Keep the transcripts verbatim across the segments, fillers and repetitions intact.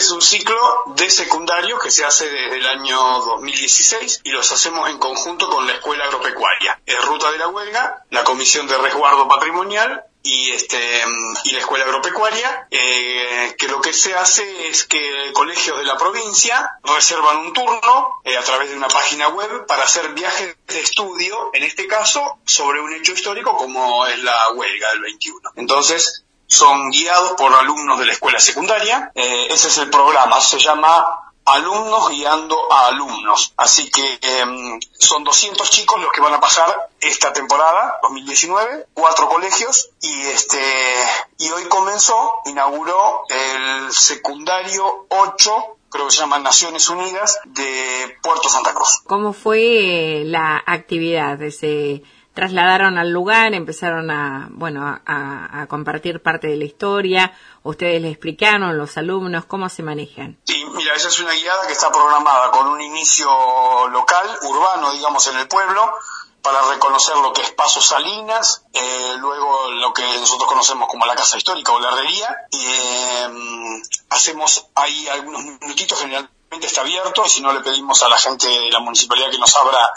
es un ciclo de secundario que se hace desde el año dos mil dieciséis y los hacemos en conjunto con la Escuela Agropecuaria. Es Ruta de la Huelga, la Comisión de Resguardo Patrimonial y este y la Escuela Agropecuaria, eh, que lo que se hace es que colegios de la provincia reservan un turno eh, a través de una página web para hacer viajes de estudio, en este caso, sobre un hecho histórico como es la huelga del veintiuno. Entonces, son guiados por alumnos de la escuela secundaria. Eh, ese es el programa, se llama Alumnos Guiando a Alumnos. Así que eh, son doscientos chicos los que van a pasar esta temporada, dos mil diecinueve, cuatro colegios, y este y hoy comenzó, inauguró el secundario ocho, creo que se llama Naciones Unidas, de Puerto Santa Cruz. ¿Cómo fue la actividad? ¿Se trasladaron al lugar, empezaron a, bueno, a, a compartir parte de la historia? ¿Ustedes le explicaron, los alumnos, cómo se manejan? Sí, mira, esa es una guiada que está programada con un inicio local, urbano, digamos, en el pueblo, para reconocer lo que es Paso Salinas, eh, luego lo que nosotros conocemos como la Casa Histórica o la Herrería, y eh, hacemos ahí algunos minutitos, generalmente está abierto, y si no le pedimos a la gente de la municipalidad que nos abra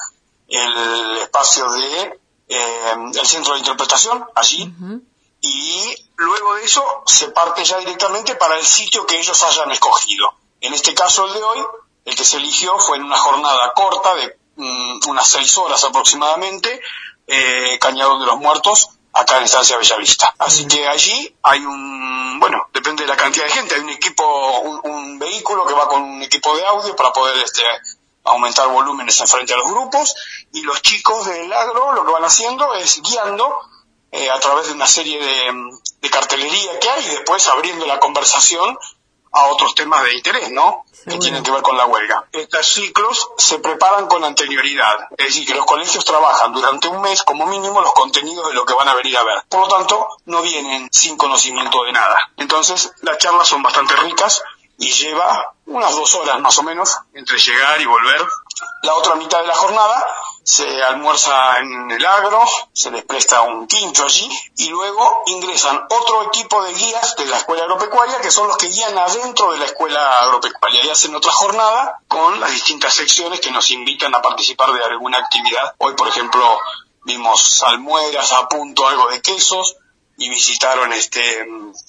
el espacio de eh, el centro de interpretación allí. Uh-huh. Y luego de eso se parte ya directamente para el sitio que ellos hayan escogido. En este caso, el de hoy, el que se eligió fue en una jornada corta de um, unas seis horas aproximadamente, eh, Cañadón de los Muertos, acá en Estancia Bellavista. Así uh-huh. que allí hay un, bueno, depende de la cantidad de gente, hay un equipo, un, un vehículo que va con un equipo de audio para poder este aumentar volúmenes en frente a los grupos, y los chicos del agro lo que van haciendo es guiando eh, a través de una serie de, de cartelería que hay, y después abriendo la conversación a otros temas de interés, ¿no? Seguro. Que tienen que ver con la huelga. Estos ciclos se preparan con anterioridad, es decir, que los colegios trabajan durante un mes como mínimo los contenidos de lo que van a venir a ver. Por lo tanto, no vienen sin conocimiento de nada. Entonces, las charlas son bastante ricas y lleva unas dos horas más o menos entre llegar y volver. La otra mitad de la jornada se almuerza en el agro, se les presta un quincho allí, y luego ingresan otro equipo de guías de la Escuela Agropecuaria, que son los que guían adentro de la Escuela Agropecuaria, y hacen otra jornada con las distintas secciones que nos invitan a participar de alguna actividad. Hoy, por ejemplo, vimos salmueras, a punto algo de quesos, y visitaron este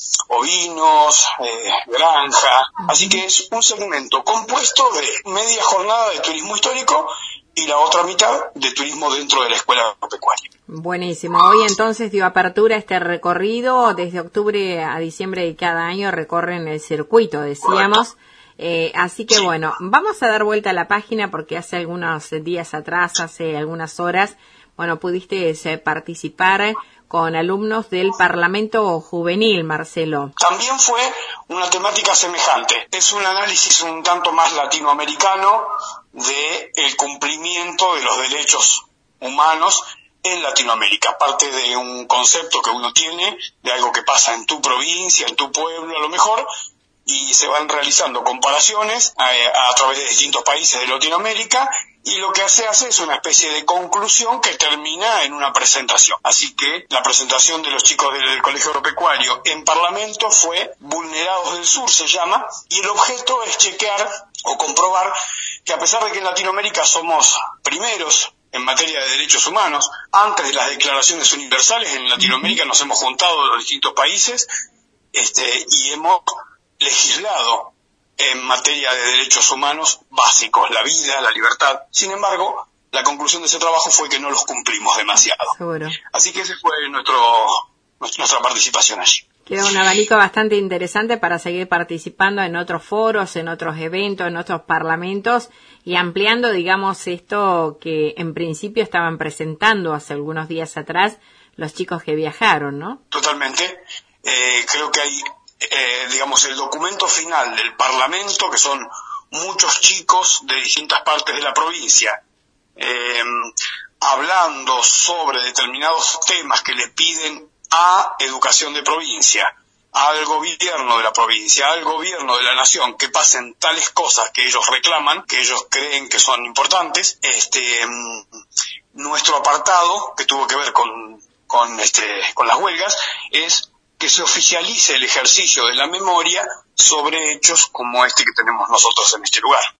ovinos, eh, granja. Así que es un segmento compuesto de media jornada de turismo histórico y la otra mitad de turismo dentro de la Escuela Agropecuaria. Buenísimo. Hoy entonces dio apertura este recorrido. Desde octubre a diciembre de cada año recorren el circuito, decíamos. Eh, así que sí. Bueno, vamos a dar vuelta a la página porque hace algunos días atrás, hace algunas horas, bueno, pudiste eh, participar con alumnos del Parlamento Juvenil, Marcelo. También fue una temática semejante. Es un análisis un tanto más latinoamericano de el cumplimiento de los derechos humanos en Latinoamérica, parte de un concepto que uno tiene de algo que pasa en tu provincia, en tu pueblo a lo mejor, y se van realizando comparaciones a, a través de distintos países de Latinoamérica, y lo que se hace es una especie de conclusión que termina en una presentación. Así que la presentación de los chicos del, del Colegio Agropecuario en Parlamento fue Vulnerados del Sur, se llama, y el objeto es chequear o comprobar que a pesar de que en Latinoamérica somos primeros en materia de derechos humanos, antes de las declaraciones universales en Latinoamérica nos hemos juntado los distintos países este, y hemos legislado en materia de derechos humanos básicos, la vida, la libertad. Sin embargo, la conclusión de ese trabajo fue que no los cumplimos demasiado. Seguro. Así que ese fue nuestro, nuestra participación allí. Queda un abanico bastante interesante para seguir participando en otros foros, en otros eventos, en otros parlamentos y ampliando, digamos, esto que en principio estaban presentando hace algunos días atrás los chicos que viajaron, ¿no? Totalmente. Eh, creo que hay Eh, digamos, el documento final del Parlamento, que son muchos chicos de distintas partes de la provincia, eh, hablando sobre determinados temas que le piden a Educación de Provincia, al gobierno de la provincia, al gobierno de la nación, que pasen tales cosas que ellos reclaman, que ellos creen que son importantes. Este, nuestro apartado, que tuvo que ver con, con, este, con las huelgas, es que se oficialice el ejercicio de la memoria sobre hechos como este que tenemos nosotros en este lugar.